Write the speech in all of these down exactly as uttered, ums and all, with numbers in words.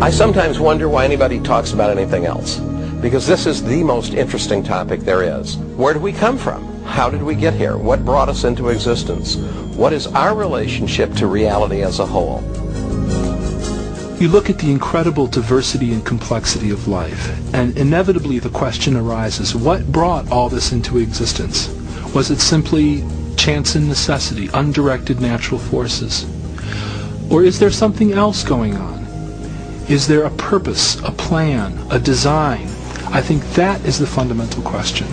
I sometimes wonder why anybody talks about anything else, because this is the most interesting topic there is. Where did we come from? How did we get here? What brought us into existence? What is our relationship to reality as a whole? You look at the incredible diversity and complexity of life, and inevitably the question arises, what brought all this into existence? Was it simply chance and necessity, undirected natural forces? Or is there something else going on? Is there a purpose, a plan, a design? I think that is the fundamental question.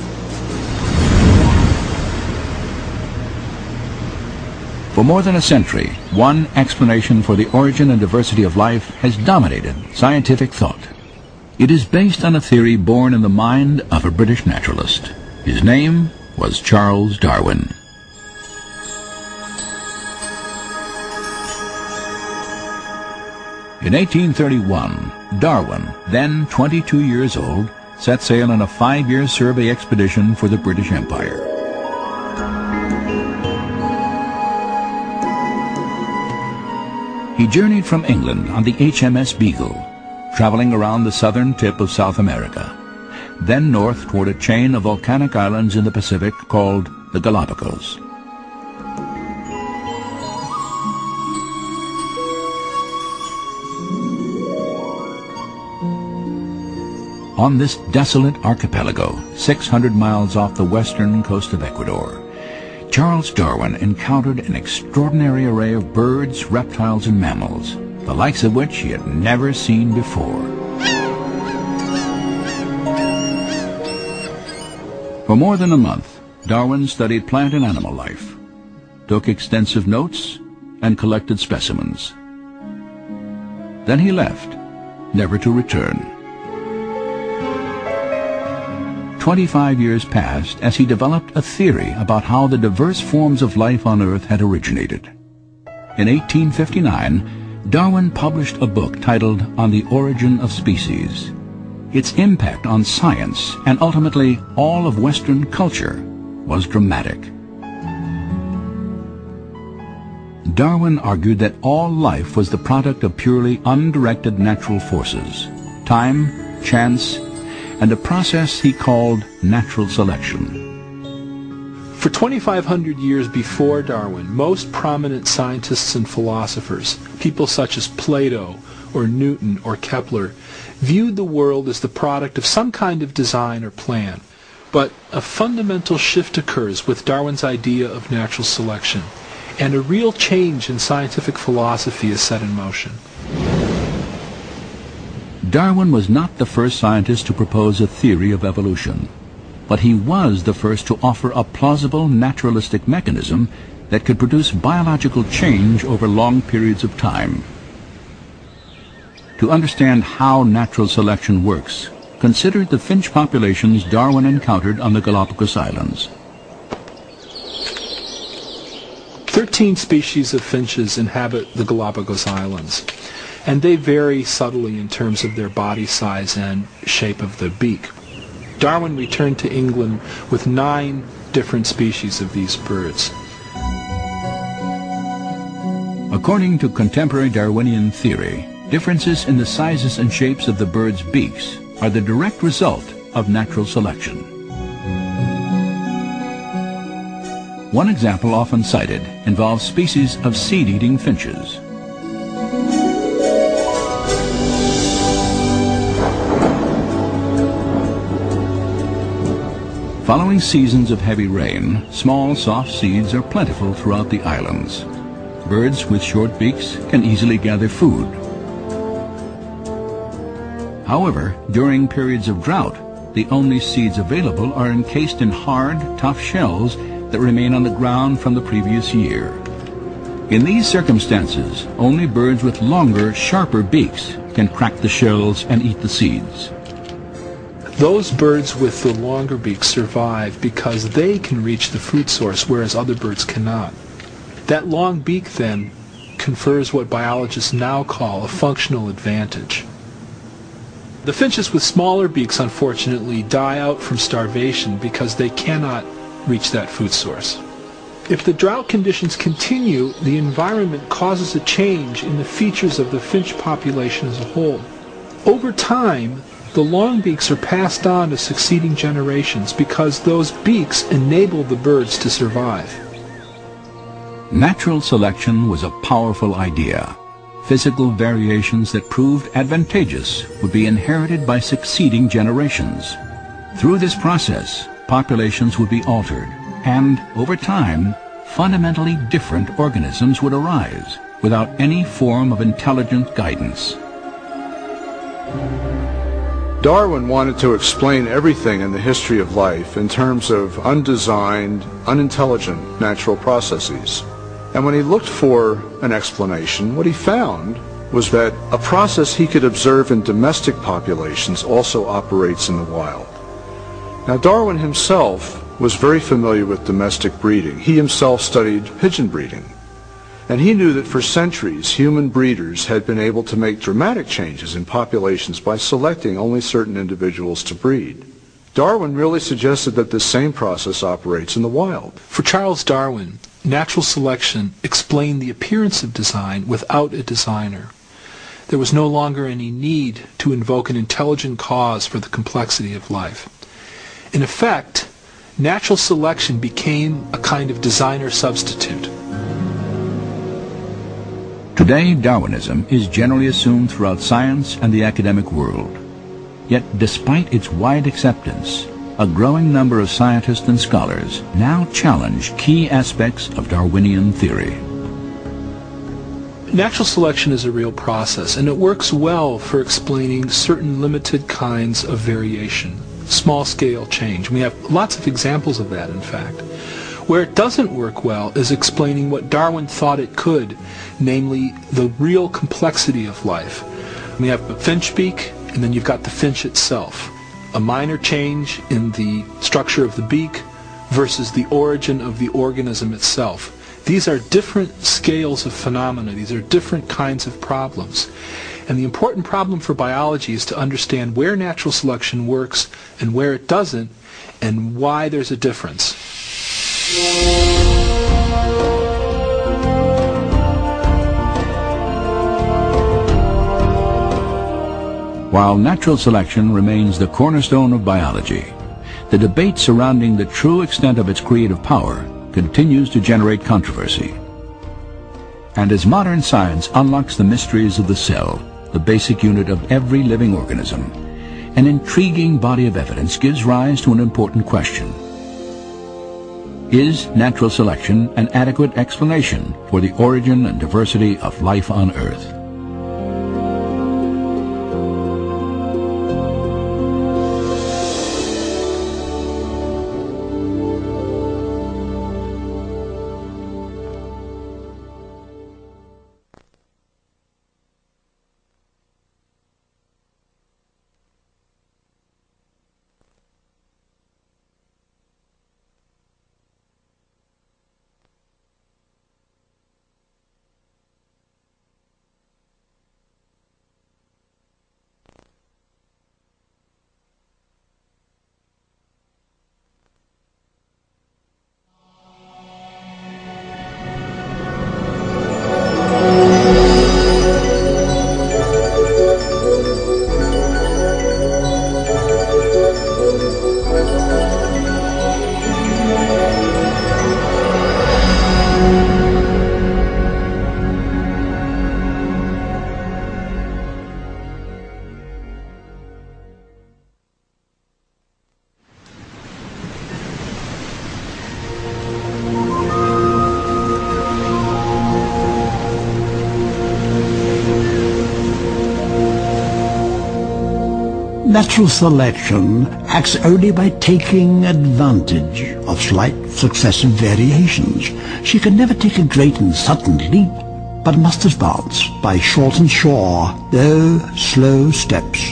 For more than a century, one explanation for the origin and diversity of life has dominated scientific thought. It is based on a theory born in the mind of a British naturalist. His name was Charles Darwin. In eighteen thirty-one, Darwin, then twenty-two years old, set sail on a five-year survey expedition for the British Empire. He journeyed from England on the H M S Beagle, traveling around the southern tip of South America, then north toward a chain of volcanic islands in the Pacific called the Galapagos. On this desolate archipelago, six hundred miles off the western coast of Ecuador, Charles Darwin encountered an extraordinary array of birds, reptiles, and mammals, the likes of which he had never seen before. For more than a month, Darwin studied plant and animal life, took extensive notes, and collected specimens. Then he left, never to return. Twenty-five years passed as he developed a theory about how the diverse forms of life on Earth had originated. In eighteen fifty-nine, Darwin published a book titled On the Origin of Species. Its impact on science and ultimately all of Western culture was dramatic. Darwin argued that all life was the product of purely undirected natural forces, time, chance, and a process he called natural selection. For twenty-five hundred years before Darwin, most prominent scientists and philosophers, people such as Plato or Newton or Kepler, viewed the world as the product of some kind of design or plan. But a fundamental shift occurs with Darwin's idea of natural selection, and a real change in scientific philosophy is set in motion. Darwin was not the first scientist to propose a theory of evolution, but he was the first to offer a plausible naturalistic mechanism that could produce biological change over long periods of time. To understand how natural selection works, consider the finch populations Darwin encountered on the Galapagos Islands. Thirteen species of finches inhabit the Galapagos Islands, and they vary subtly in terms of their body size and shape of the beak. Darwin returned to England with nine different species of these birds. According to contemporary Darwinian theory, differences in the sizes and shapes of the birds' beaks are the direct result of natural selection. One example often cited involves species of seed-eating finches. Following seasons of heavy rain, small soft seeds are plentiful throughout the islands. Birds with short beaks can easily gather food. However, during periods of drought, the only seeds available are encased in hard, tough shells that remain on the ground from the previous year. In these circumstances, only birds with longer, sharper beaks can crack the shells and eat the seeds. Those birds with the longer beaks survive because they can reach the food source, whereas other birds cannot. That long beak, then, confers what biologists now call a functional advantage. The finches with smaller beaks, unfortunately, die out from starvation because they cannot reach that food source. If the drought conditions continue, the environment causes a change in the features of the finch population as a whole. Over time, the long beaks are passed on to succeeding generations because those beaks enable the birds to survive. Natural selection was a powerful idea. Physical variations that proved advantageous would be inherited by succeeding generations. Through this process, populations would be altered, and over time, fundamentally different organisms would arise without any form of intelligent guidance. Darwin wanted to explain everything in the history of life in terms of undesigned, unintelligent natural processes. And when he looked for an explanation, what he found was that a process he could observe in domestic populations also operates in the wild. Now, Darwin himself was very familiar with domestic breeding. He himself studied pigeon breeding. And he knew that for centuries, human breeders had been able to make dramatic changes in populations by selecting only certain individuals to breed. Darwin really suggested that this same process operates in the wild. For Charles Darwin, natural selection explained the appearance of design without a designer. There was no longer any need to invoke an intelligent cause for the complexity of life. In effect, natural selection became a kind of designer substitute. Today, Darwinism is generally assumed throughout science and the academic world. Yet, despite its wide acceptance, a growing number of scientists and scholars now challenge key aspects of Darwinian theory. Natural selection is a real process, and it works well for explaining certain limited kinds of variation, small-scale change. We have lots of examples of that, in fact. Where it doesn't work well is explaining what Darwin thought it could, namely the real complexity of life. We have a finch beak, and then you've got the finch itself. A minor change in the structure of the beak versus the origin of the organism itself. These are different scales of phenomena. These are different kinds of problems. And the important problem for biology is to understand where natural selection works and where it doesn't, and why there's a difference. While natural selection remains the cornerstone of biology, the debate surrounding the true extent of its creative power continues to generate controversy. And as modern science unlocks the mysteries of the cell, the basic unit of every living organism, an intriguing body of evidence gives rise to an important question. Is natural selection an adequate explanation for the origin and diversity of life on Earth? Natural selection acts only by taking advantage of slight successive variations. She can never take a great and sudden leap, but must advance by short and sure, though slow steps.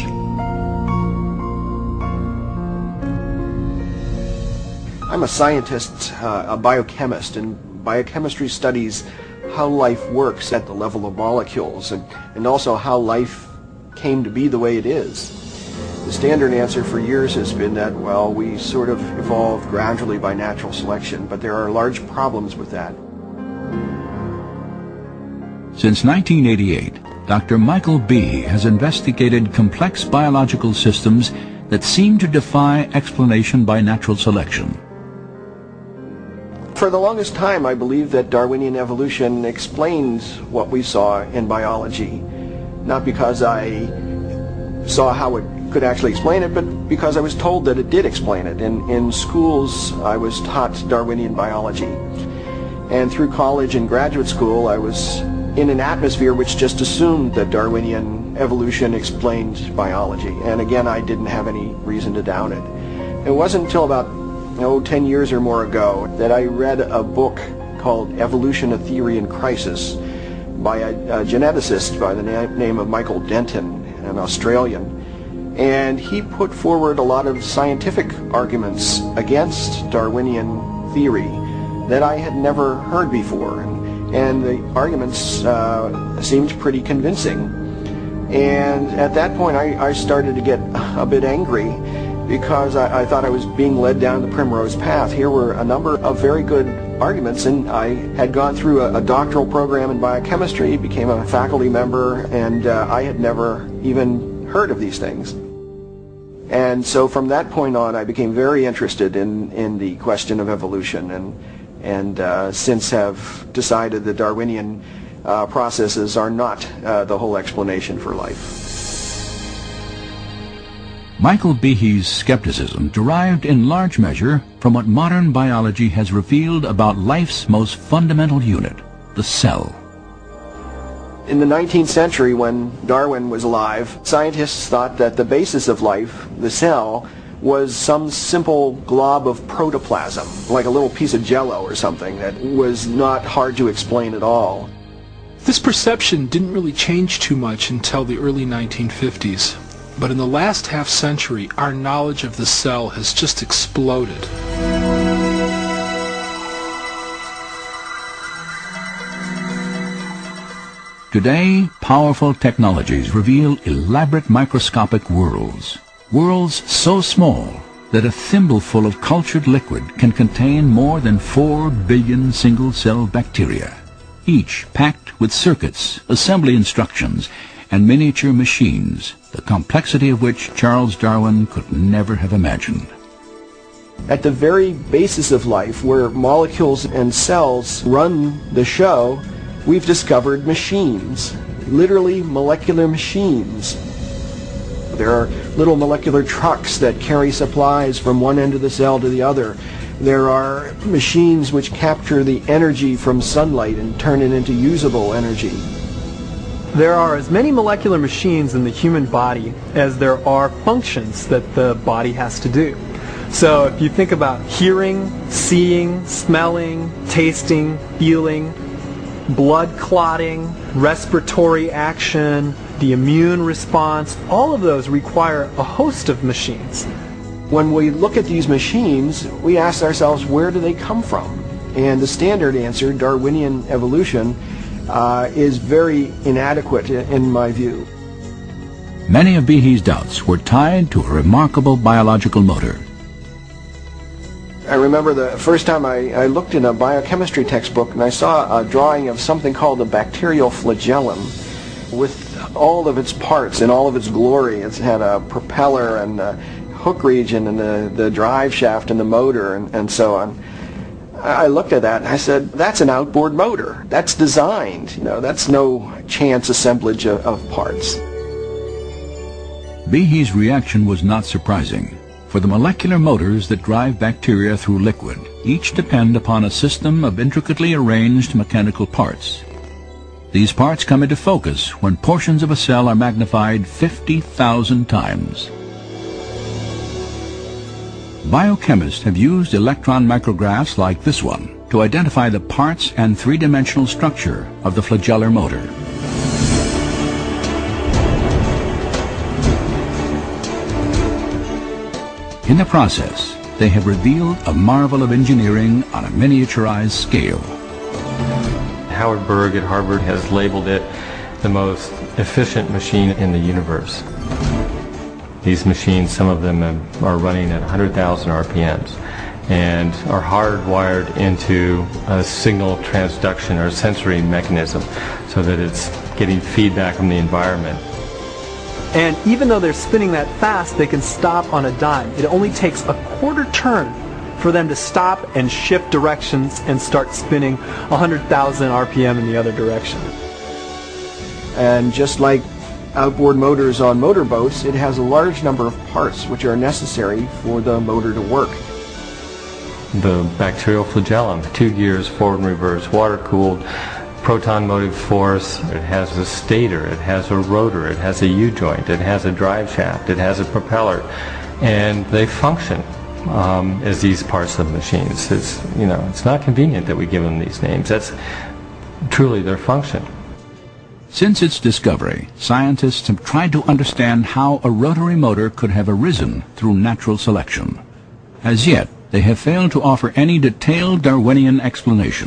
I'm a scientist, uh, a biochemist, and biochemistry studies how life works at the level of molecules, and, and also how life came to be the way it is. The standard answer for years has been that, well, we sort of evolved gradually by natural selection, but there are large problems with that. Since nineteen eighty-eight, Doctor Michael Behe has investigated complex biological systems that seem to defy explanation by natural selection. For the longest time, I believed that Darwinian evolution explained what we saw in biology, not because I saw how it could actually explain it, but because I was told that it did explain it. In, in schools, I was taught Darwinian biology. And through college and graduate school, I was in an atmosphere which just assumed that Darwinian evolution explained biology. And again, I didn't have any reason to doubt it. It wasn't until about, oh, ten years or more ago that I read a book called Evolution, a Theory in Crisis by a, a geneticist by the na- name of Michael Denton, an Australian. And he put forward a lot of scientific arguments against Darwinian theory that I had never heard before. And, and the arguments uh, seemed pretty convincing. And at that point, I, I started to get a bit angry because I, I thought I was being led down the primrose path. Here were a number of very good arguments, and I had gone through a, a doctoral program in biochemistry, became a faculty member, and uh, I had never even heard of these things. And so from that point on, I became very interested in, in the question of evolution, and, and uh, since have decided that Darwinian uh, processes are not uh, the whole explanation for life. Michael Behe's skepticism derived in large measure from what modern biology has revealed about life's most fundamental unit, the cell. In the nineteenth century, when Darwin was alive, scientists thought that the basis of life, the cell, was some simple glob of protoplasm, like a little piece of jello or something that was not hard to explain at all. This perception didn't really change too much until the early nineteen fifties. But in the last half century, our knowledge of the cell has just exploded. Today, powerful technologies reveal elaborate microscopic worlds. Worlds so small that a thimbleful of cultured liquid can contain more than four billion single-cell bacteria, each packed with circuits, assembly instructions, and miniature machines, the complexity of which Charles Darwin could never have imagined. At the very basis of life, where molecules and cells run the show, we've discovered machines, literally molecular machines. There are little molecular trucks that carry supplies from one end of the cell to the other. There are machines which capture the energy from sunlight and turn it into usable energy. There are as many molecular machines in the human body as there are functions that the body has to do. So if you think about hearing, seeing, smelling, tasting, feeling, blood clotting, respiratory action, the immune response, all of those require a host of machines. When we look at these machines, we ask ourselves, where do they come from? And the standard answer, Darwinian evolution, uh, is very inadequate in my view. Many of Behe's doubts were tied to a remarkable biological motor. I remember the first time I, I looked in a biochemistry textbook and I saw a drawing of something called the bacterial flagellum with all of its parts in all of its glory. It had a propeller and a hook region and the, the drive shaft and the motor and, and so on. I looked at that and I said, that's an outboard motor. That's designed. You know, that's no chance assemblage of, of parts. Behe's reaction was not surprising. For the molecular motors that drive bacteria through liquid each depend upon a system of intricately arranged mechanical parts. These parts come into focus when portions of a cell are magnified fifty thousand times. Biochemists have used electron micrographs like this one to identify the parts and three-dimensional structure of the flagellar motor. In the process, they have revealed a marvel of engineering on a miniaturized scale. Howard Berg at Harvard has labeled it the most efficient machine in the universe. These machines, some of them are running at one hundred thousand R P Ms and are hardwired into a signal transduction or sensory mechanism so that it's getting feedback from the environment. And even though they're spinning that fast, they can stop on a dime. It only takes a quarter turn for them to stop and shift directions and start spinning one hundred thousand R P M in the other direction. And just like outboard motors on motorboats, it has a large number of parts which are necessary for the motor to work. The bacterial flagellum, two gears, forward and reverse, water-cooled, proton motive force, it has a stator, it has a rotor, it has a U-joint, it has a drive shaft, it has a propeller, and they function um, as these parts of machines. It's, you know, it's not convenient that we give them these names. That's truly their function. Since its discovery, scientists have tried to understand how a rotary motor could have arisen through natural selection. As yet, they have failed to offer any detailed Darwinian explanation.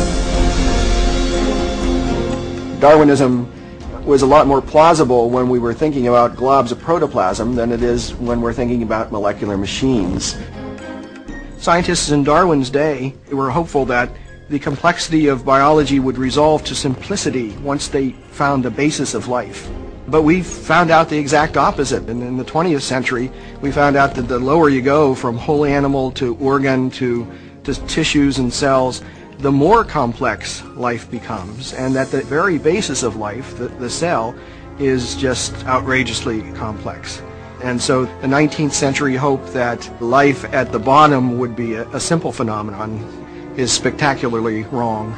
Darwinism was a lot more plausible when we were thinking about globs of protoplasm than it is when we're thinking about molecular machines. Scientists in Darwin's day were hopeful that the complexity of biology would resolve to simplicity once they found the basis of life. But we found out the exact opposite. And in the twentieth century, we found out that the lower you go from whole animal to organ to, to tissues and cells, the more complex life becomes, and that the very basis of life, the, the cell, is just outrageously complex. And so the nineteenth century hope that life at the bottom would be a, a simple phenomenon is spectacularly wrong.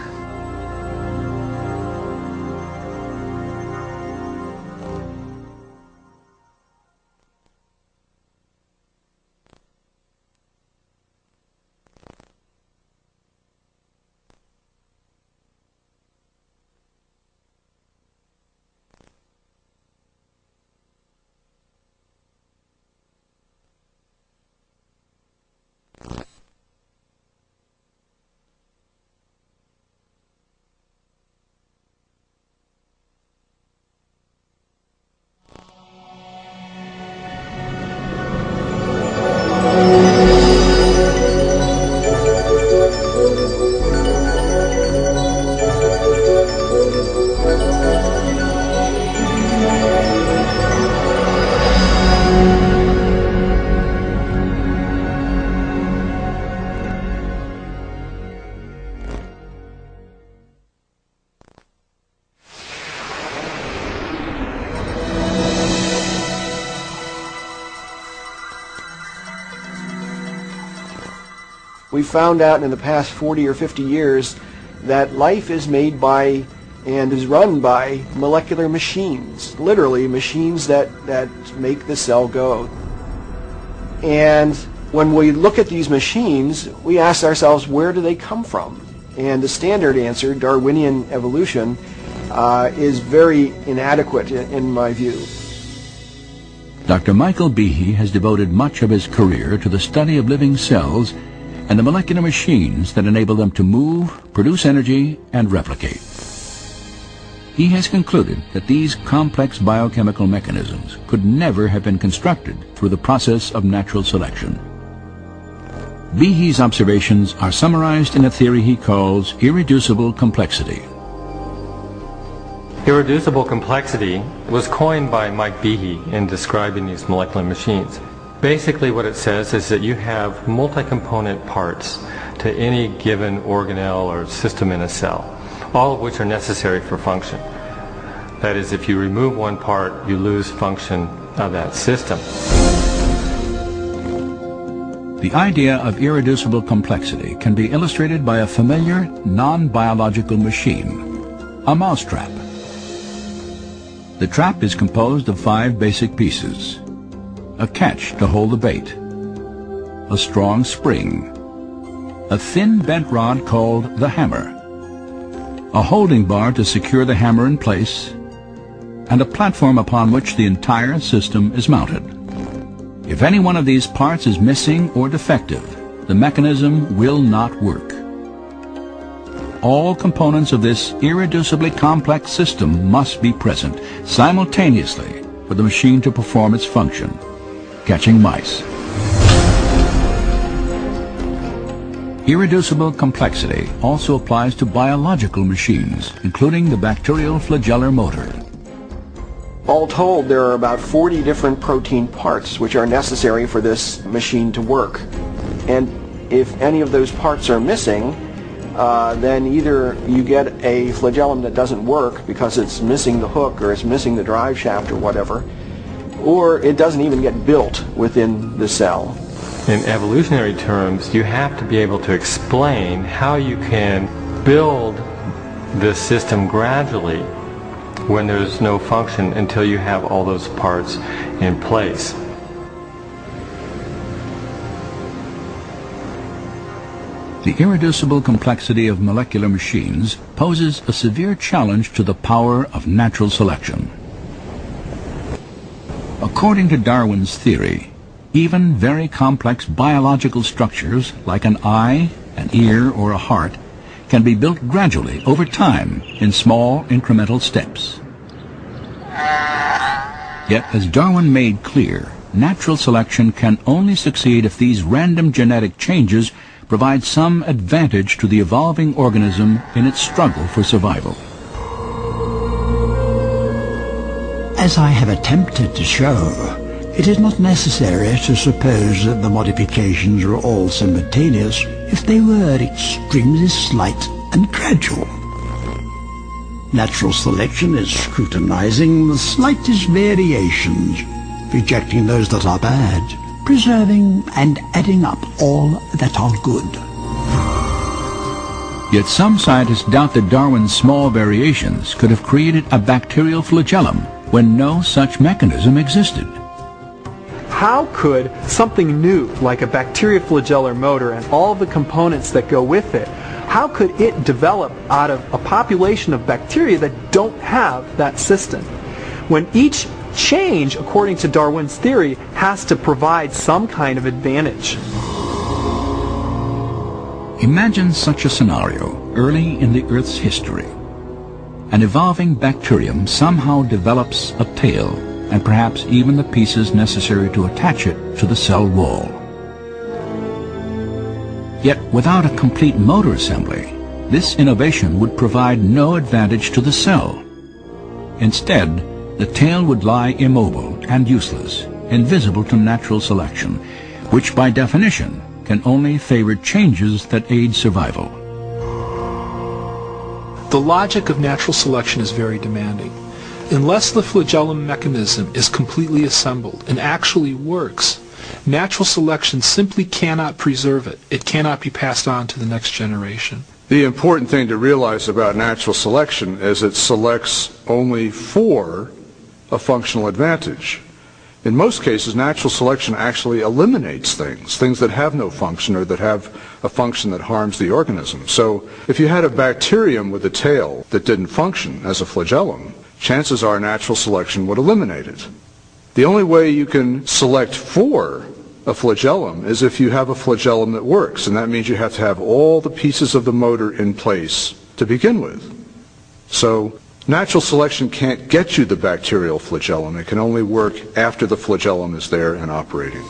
We found out in the past forty or fifty years that life is made by and is run by molecular machines, literally machines that, that make the cell go. And when we look at these machines, we ask ourselves, where do they come from? And the standard answer, Darwinian evolution, uh, is very inadequate in, in my view. Doctor Michael Behe has devoted much of his career to the study of living cells and the molecular machines that enable them to move, produce energy, and replicate. He has concluded that these complex biochemical mechanisms could never have been constructed through the process of natural selection. Behe's observations are summarized in a theory he calls irreducible complexity. Irreducible complexity was coined by Mike Behe in describing these molecular machines. Basically what it says is that you have multi-component parts to any given organelle or system in a cell, all of which are necessary for function. That is, if you remove one part, you lose function of that system. The idea of irreducible complexity can be illustrated by a familiar non-biological machine, a mousetrap. The trap is composed of five basic pieces: a catch to hold the bait, a strong spring, a thin bent rod called the hammer, a holding bar to secure the hammer in place, and a platform upon which the entire system is mounted. If any one of these parts is missing or defective, the mechanism will not work. All components of this irreducibly complex system must be present simultaneously for the machine to perform its function. catching mice. Irreducible complexity also applies to biological machines, including the bacterial flagellar motor. All told, there are about forty different protein parts which are necessary for this machine to work. And if any of those parts are missing, uh, then either you get a flagellum that doesn't work because it's missing the hook or it's missing the drive shaft or whatever, or it doesn't even get built within the cell. In evolutionary terms, you have to be able to explain how you can build this system gradually when there's no function until you have all those parts in place. The irreducible complexity of molecular machines poses a severe challenge to the power of natural selection. According to Darwin's theory, even very complex biological structures like an eye, an ear, or a heart can be built gradually over time in small incremental steps. Yet, as Darwin made clear, natural selection can only succeed if these random genetic changes provide some advantage to the evolving organism in its struggle for survival. As I have attempted to show, it is not necessary to suppose that the modifications are all simultaneous if they were extremely slight and gradual. Natural selection is scrutinizing the slightest variations, rejecting those that are bad, preserving and adding up all that are good. Yet some scientists doubt that Darwin's small variations could have created a bacterial flagellum when no such mechanism existed. How could something new, like a bacterioflagellar motor and all the components that go with it, how could it develop out of a population of bacteria that don't have that system? When each change, according to Darwin's theory, has to provide some kind of advantage. Imagine such a scenario early in the Earth's history. An evolving bacterium somehow develops a tail and perhaps even the pieces necessary to attach it to the cell wall. Yet without a complete motor assembly, this innovation would provide no advantage to the cell. Instead, the tail would lie immobile and useless, invisible to natural selection, which by definition can only favor changes that aid survival. The logic of natural selection is very demanding. Unless the flagellum mechanism is completely assembled and actually works, natural selection simply cannot preserve it. It cannot be passed on to the next generation. The important thing to realize about natural selection is it selects only for a functional advantage. In most cases, natural selection actually eliminates things, things that have no function or that have a function that harms the organism. So if you had a bacterium with a tail that didn't function as a flagellum, chances are natural selection would eliminate it. The only way you can select for a flagellum is if you have a flagellum that works, and that means you have to have all the pieces of the motor in place to begin with. So natural selection can't get you the bacterial flagellum. It can only work after the flagellum is there and operating.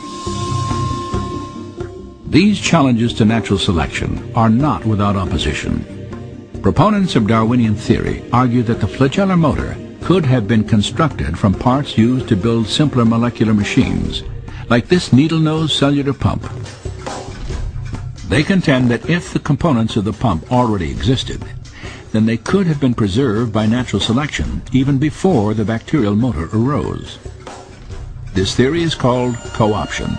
These challenges to natural selection are not without opposition. Proponents of Darwinian theory argue that the flagellar motor could have been constructed from parts used to build simpler molecular machines, like this needle-nose cellular pump. They contend that if the components of the pump already existed, then they could have been preserved by natural selection even before the bacterial motor arose. This theory is called co-option.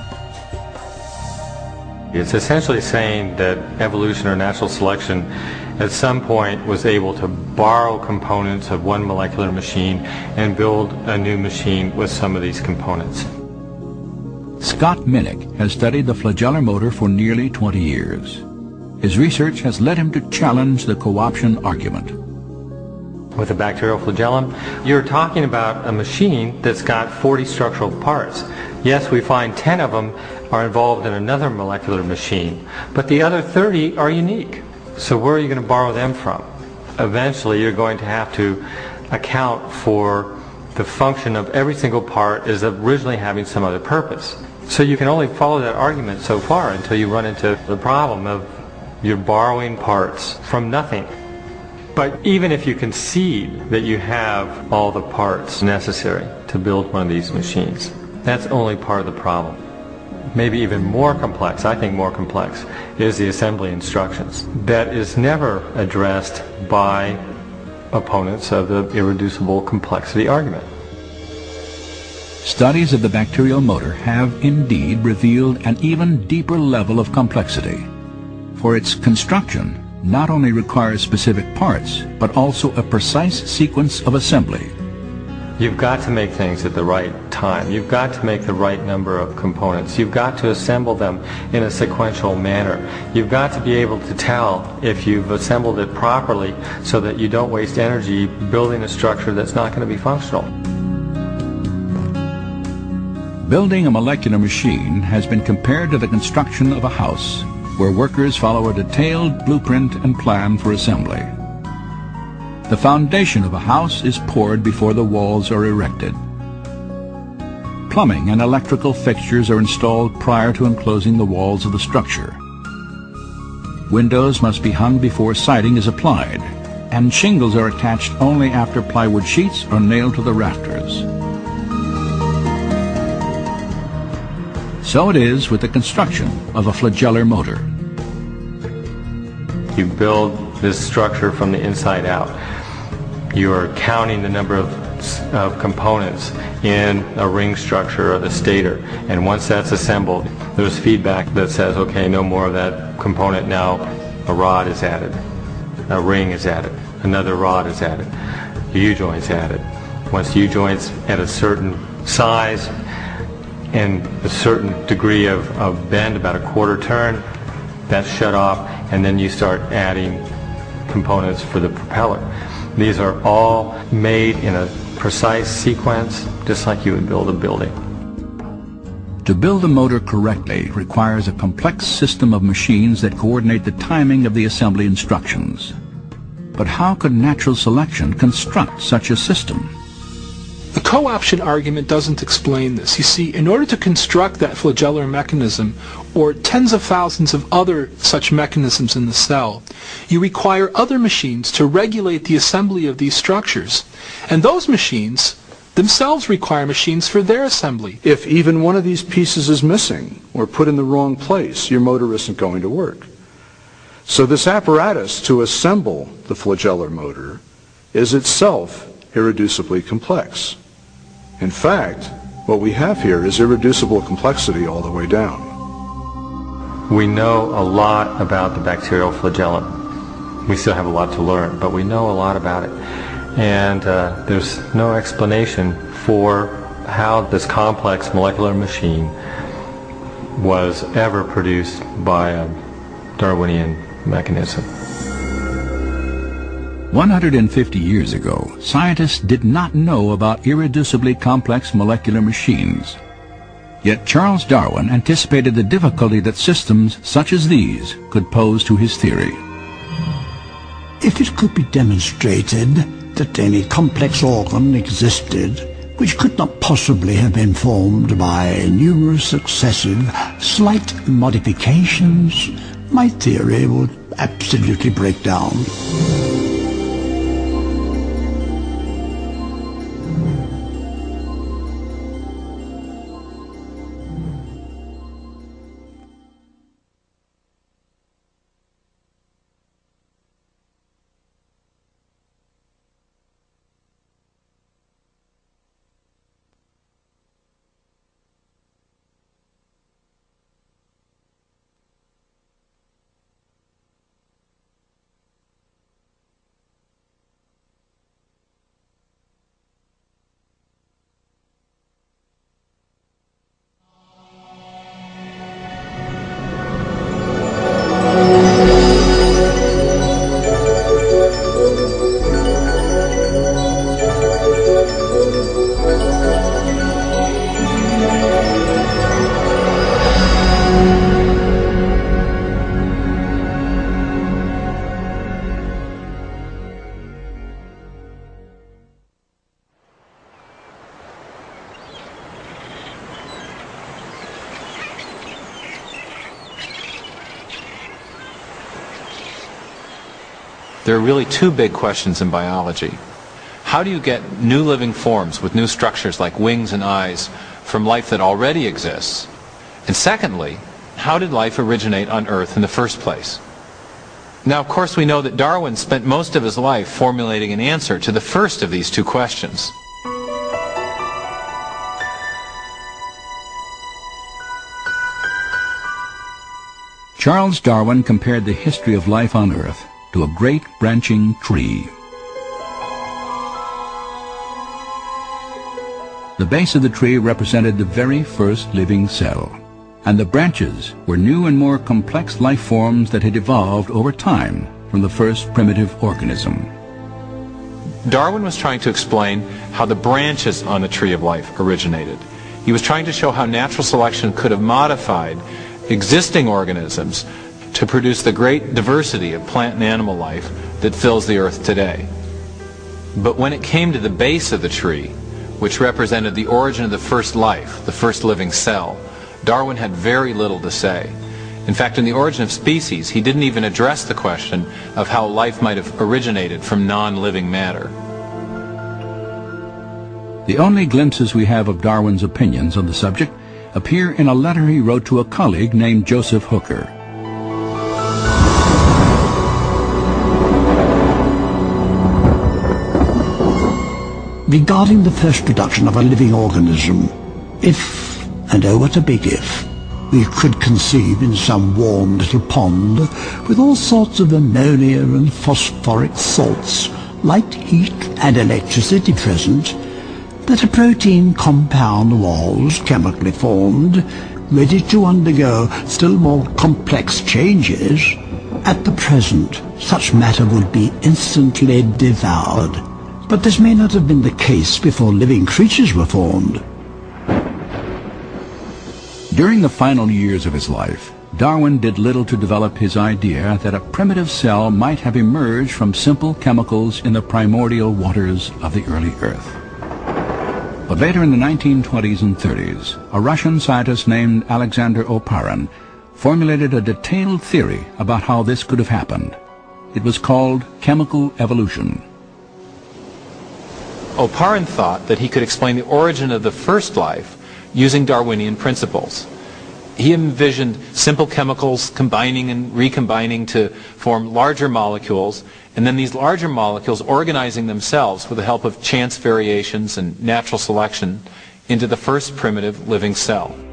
It's essentially saying that evolution or natural selection at some point was able to borrow components of one molecular machine and build a new machine with some of these components. Scott Minnick has studied the flagellar motor for nearly twenty years. His research has led him to challenge the co-option argument. With a bacterial flagellum, you're talking about a machine that's got forty structural parts. Yes, we find ten of them are involved in another molecular machine, but the other thirty are unique. So where are you going to borrow them from? Eventually, you're going to have to account for the function of every single part as originally having some other purpose. So you can only follow that argument so far until you run into the problem of you're borrowing parts from nothing. But even if you concede that you have all the parts necessary to build one of these machines, that's only part of the problem. Maybe even more complex, I think more complex, is the assembly instructions. That is never addressed by opponents of the irreducible complexity argument. Studies of the bacterial motor have indeed revealed an even deeper level of complexity, for its construction not only requires specific parts, but also a precise sequence of assembly. You've got to make things at the right time. You've got to make the right number of components. You've got to assemble them in a sequential manner. You've got to be able to tell if you've assembled it properly so that you don't waste energy building a structure that's not going to be functional. Building a molecular machine has been compared to the construction of a house, where workers follow a detailed blueprint and plan for assembly. The foundation of a house is poured before the walls are erected. Plumbing and electrical fixtures are installed prior to enclosing the walls of the structure. Windows must be hung before siding is applied, and shingles are attached only after plywood sheets are nailed to the rafters. So it is with the construction of a flagellar motor. You build this structure from the inside out. You are counting the number of, of components in a ring structure or the stator, and once that's assembled, there's feedback that says, okay, no more of that component now. A rod is added, a ring is added, another rod is added, a U-joint's added. Once the U-joint's at a certain size and a certain degree of, of bend, about a quarter turn, that's shut off, and then you start adding components for the propeller. These are all made in a precise sequence, just like you would build a building. To build a motor correctly requires a complex system of machines that coordinate the timing of the assembly instructions. But how could natural selection construct such a system? The co-option argument doesn't explain this. You see, in order to construct that flagellar mechanism, or tens of thousands of other such mechanisms in the cell, you require other machines to regulate the assembly of these structures. And those machines themselves require machines for their assembly. If even one of these pieces is missing or put in the wrong place, your motor isn't going to work. So this apparatus to assemble the flagellar motor is itself irreducibly complex. In fact, what we have here is irreducible complexity all the way down. We know a lot about the bacterial flagellum. We still have a lot to learn, but we know a lot about it. And uh, there's no explanation for how this complex molecular machine was ever produced by a Darwinian mechanism. one hundred fifty years ago, scientists did not know about irreducibly complex molecular machines. Yet Charles Darwin anticipated the difficulty that systems such as these could pose to his theory. If it could be demonstrated that any complex organ existed which could not possibly have been formed by numerous successive slight modifications, my theory would absolutely break down. there are really two big questions in biology. How do you get new living forms with new structures like wings and eyes from life that already exists? And secondly, how did life originate on Earth in the first place? Now, of course, we know that Darwin spent most of his life formulating an answer to the first of these two questions. Charles Darwin compared the history of life on Earth to a great branching tree. The base of the tree represented the very first living cell, and the branches were new and more complex life forms that had evolved over time from the first primitive organism. Darwin was trying to explain how the branches on the tree of life originated. He was trying to show how natural selection could have modified existing organisms to produce the great diversity of plant and animal life that fills the earth today. But when it came to the base of the tree, which represented the origin of the first life, the first living cell, Darwin had very little to say. In fact, in The Origin of Species, he didn't even address the question of how life might have originated from non-living matter. The only glimpses we have of Darwin's opinions on the subject appear in a letter he wrote to a colleague named Joseph Hooker. Regarding the first production of a living organism, if, and oh what a big if, we could conceive in some warm little pond with all sorts of ammonia and phosphoric salts, light, heat and electricity present, that a protein compound was chemically formed, ready to undergo still more complex changes, at the present such matter would be instantly devoured. But this may not have been the case before living creatures were formed. During the final years of his life, Darwin did little to develop his idea that a primitive cell might have emerged from simple chemicals in the primordial waters of the early Earth. But later in the nineteen twenties and thirties, a Russian scientist named Alexander Oparin formulated a detailed theory about how this could have happened. It was called chemical evolution. Oparin thought that he could explain the origin of the first life using Darwinian principles. He envisioned simple chemicals combining and recombining to form larger molecules, and then these larger molecules organizing themselves with the help of chance variations and natural selection into the first primitive living cell.